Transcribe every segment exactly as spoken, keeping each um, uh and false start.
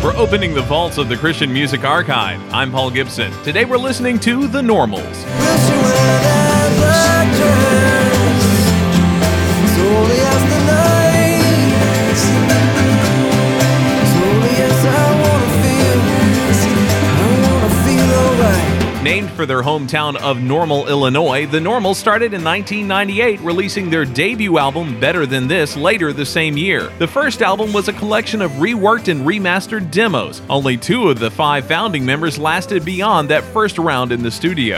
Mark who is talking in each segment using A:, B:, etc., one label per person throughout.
A: We're opening the vaults of the Christian Music Archive. I'm Paul Gibson. Today we're listening to The Normals. Named for their hometown of Normal, Illinois, the Normals started in nineteen ninety-eight, releasing their debut album, Better Than This, later the same year. The first album was a collection of reworked and remastered demos. Only two of the five founding members lasted beyond that first round in the studio.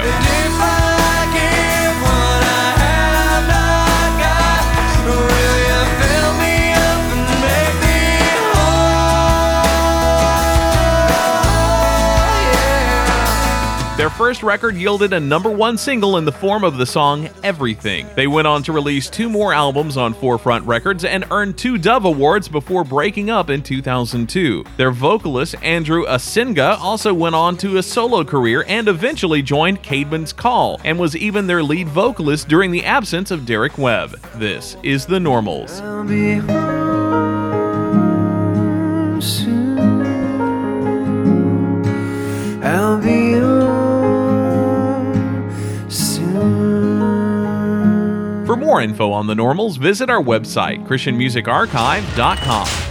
A: Their first record yielded a number one single in the form of the song Everything. They went on to release two more albums on Forefront Records and earned two Dove Awards before breaking up in two thousand two. Their vocalist, Andrew Asinga, also went on to a solo career and eventually joined Caedmon's Call, and was even their lead vocalist during the absence of Derek Webb. This is The Normals.
B: I'll be home soon. I'll be home.
A: For more info on The Normals, visit our website, christian music archive dot com.